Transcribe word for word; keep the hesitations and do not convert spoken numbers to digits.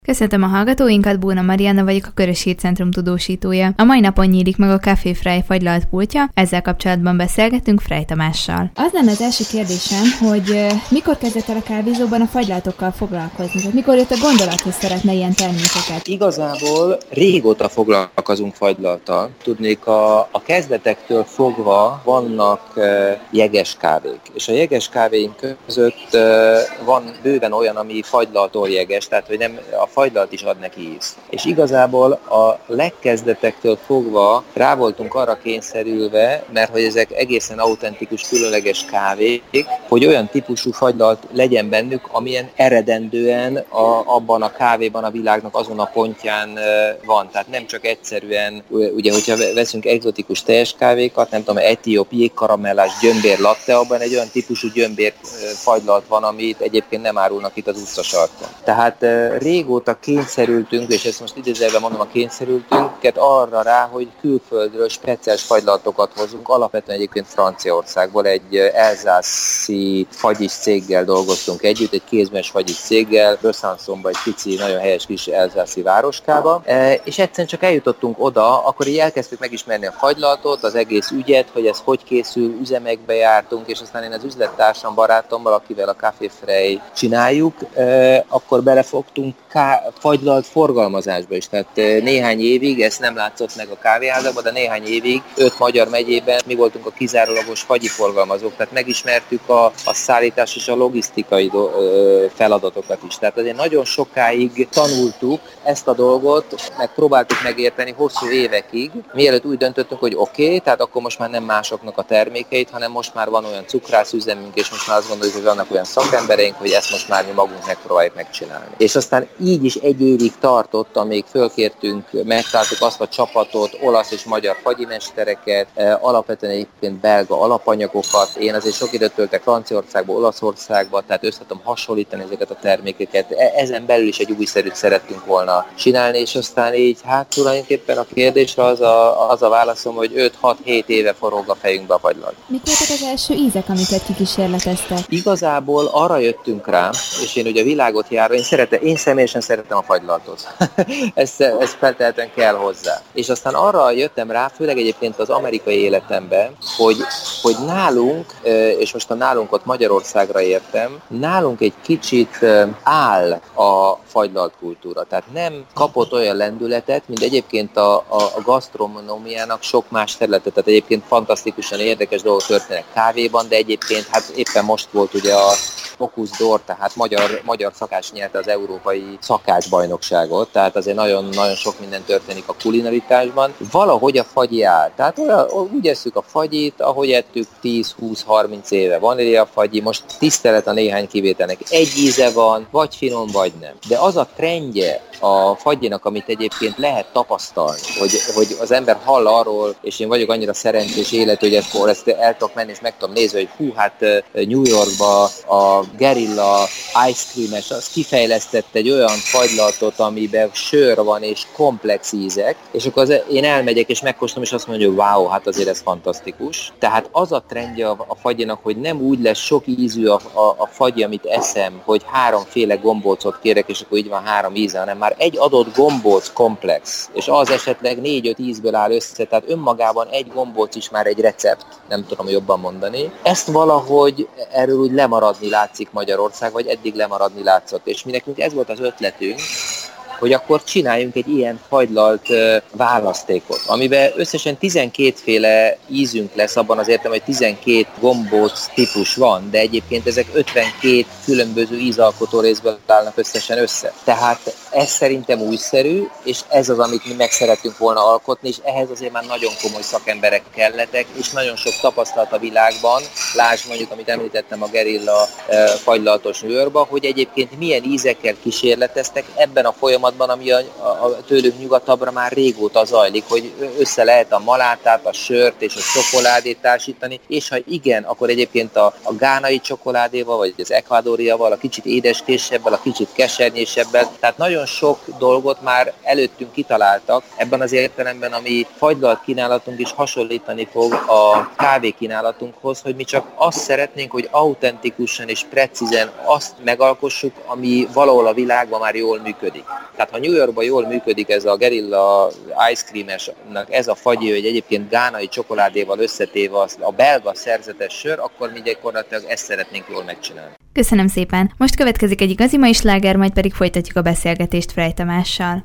Köszöntöm a hallgatóinkat, Bóna Marianna vagyok, a Körös Hírcentrum tudósítója. A mai napon nyílik meg a Café Frey fagylalt pultja, ezzel kapcsolatban beszélgetünk Frey Tamással. Az lenne az első kérdésem, hogy uh, mikor kezdett el a kávézóban a fagylaltokkal foglalkozni? Tehát mikor jött a gondolat, hogy szeretne ilyen termékeket? Igazából régóta foglalkozunk fagylalttal. Tudnék, a, a kezdetektől fogva vannak uh, jeges kávék. És a jeges kávéink között uh, van bőven olyan, ami fagylaltól jeges, tehát hogy nem a fagylalt is ad neki ízt. És igazából a legkezdetektől fogva rá voltunk arra kényszerülve, mert hogy ezek egészen autentikus, különleges kávék, hogy olyan típusú fagylalt legyen bennük, amilyen eredendően a, abban a kávéban a világnak azon a pontján van. Tehát nem csak egyszerűen, ugye, hogyha veszünk egzotikus teljes kávékat, nem tudom, etióp, jégkaramellás, gyömbér latte, abban egy olyan típusú gyömbér fagylalt van, amit egyébként nem árulnak itt az utcasarkon. Tehát régóta kényszerültünk, és ezt most idézőjelben mondom, a kényszerültünket arra rá, hogy külföldről speciális fagylaltokat hozunk, alapvetően egyébként Franciaországból egy elzászi fagyis céggel dolgoztunk együtt, egy kézműves fagyis céggel, Besançonba, egy pici, nagyon helyes kis elzászi városkába, és egyszerűen csak eljutottunk oda, akkor így elkezdtük megismerni a fagylaltot, az egész ügyet, hogy ez hogy készül, üzemekbe jártunk, és aztán én az üzlettársam, barátommal, akivel a Café Frey csináljuk, akkor belefogtunk ká- fagylalt forgalmazásba is. Tehát néhány évig, ez nem látszott meg a kávéházakban, de néhány évig öt magyar megyében mi voltunk a kizárólagos fagyi forgalmazók, tehát megismertük a, a szállítás és a logisztikai do- feladatokat is. Tehát azért nagyon sokáig tanultuk ezt a dolgot, meg próbáltuk megérteni hosszú évekig, mielőtt úgy döntöttünk, hogy oké, okay, tehát akkor most már nem másoknak a termékeit, hanem most már van olyan cukrászüzemünk, és most már azt gondoljuk, hogy vannak olyan szakembereink, hogy ezt most már mi magunk megpróbáljuk megcsinálni. És aztán így is egy évig tartott, amíg fölkértünk, megtaláltuk azt a csapatot, olasz és magyar fagyimestereket, alapvetően egyébként belga alapanyagokat. Én azért sok időt töltek Franciaországba, Olaszországba, tehát össze tudom hasonlítani ezeket a termékeket. Ezen belül is egy újszerűt szerettünk volna csinálni, és aztán így, hát tulajdonképpen a kérdésre az a, az a válaszom, hogy öt-hat-hét éve forog a fejünkbe a fagylalt. Mik voltak az első ízek, amiket kikísérleteztek? Igazából arra jöttünk rá, és én ugye a világot járva, én, szeretem, én személyesen szeretem a fagylaltot. ezt, ezt feltehetően kell hozzá. És aztán arra jöttem rá, főleg egyébként az amerikai életemben, hogy, hogy nálunk, és most a nálunk ott Magyarországra értem, nálunk egy kicsit áll a fagylalt kultúra. Tehát nem kapott olyan lendületet, mint egyébként a, a, a gasztronómiának sok más területet. Tehát egyébként fantasztikusan érdekes dolgok történnek kávéban, de egyébként hát éppen most volt ugye a Bocuse d'Or, tehát magyar, magyar szakács nyerte az európai szakácsbajnokságot, tehát azért nagyon-nagyon sok minden történik a kulinaritásban. Valahogy a fagyi áll. Tehát olyan, úgy esszük a fagyit, ahogy ettük tíz-húsz-harminc éve. Vanília fagyi, most tisztelet a néhány kivételnek. Egy íze van, vagy finom, vagy nem. De az a trendje a fagyinak, amit egyébként lehet tapasztalni, hogy, hogy az ember hall arról, és én vagyok annyira szerencsés életű, hogy ezt, ezt el tudok menni, és meg tudom nézni, hogy hú, hát New Yorkba a Guerilla Ice Cream-es, az kifejlesztett egy olyan fagylaltot, amiben sör van és komplex ízek, és akkor az, én elmegyek és megkóstolom, és azt mondja, hogy wow, hát azért ez fantasztikus. Tehát az a trendje a, a fagyinak, hogy nem úgy lesz sok ízű a, a, a fagyi, amit eszem, hogy háromféle gombócot kérek, és akkor így van három íze, hanem már egy adott gombóc komplex, és az esetleg négy-öt ízből áll össze, tehát önmagában egy gombóc is már egy recept, nem tudom jobban mondani. Ezt valahogy erről úgy lemaradni látszik Magyarország, vagy eddig lemaradni látszott, és mi nekünk ez volt az ötletünk, hogy akkor csináljunk egy ilyen fagylalt választékot, amiben összesen tizenkétféle ízünk lesz, abban az értem, hogy tizenkét gombóc típus van, de egyébként ezek ötvenkét különböző ízalkotó részből állnak összesen össze. Tehát ez szerintem újszerű, és ez az, amit mi meg szeretünk volna alkotni, és ehhez azért már nagyon komoly szakemberek kellettek, és nagyon sok tapasztalat a világban, lásd mondjuk, amit említettem a Guerilla fagylaltos New Yorkba, hogy egyébként milyen ízekkel kísérleteztek ebben a folyamatban, ami a, a, tőlünk nyugatabbra már régóta zajlik, hogy össze lehet a malátát, a sört és a csokoládét társítani, és ha igen, akkor egyébként a, a gánai csokoládéval, vagy az kalóriaval, a kicsit édeskésebbel, a kicsit kesernyésebbel. Tehát nagyon sok dolgot már előttünk kitaláltak. Ebben az értelemben a mi fagylalt kínálatunk is hasonlítani fog a kávé kínálatunkhoz, hogy mi csak azt szeretnénk, hogy autentikusan és precízen azt megalkossuk, ami valahol a világban már jól működik. Tehát ha New Yorkban jól működik ez a Guerilla Ice Cream-esnek ez a fagyi, hogy egyébként gánai csokoládéval összetéve a belga szerzetes sör, akkor mi gyakorlatilag ezt szeretnénk jól megcsinálni. Köszönöm szépen! Most következik egy igazi mai sláger, majd pedig folytatjuk a beszélgetést Frey Tamással.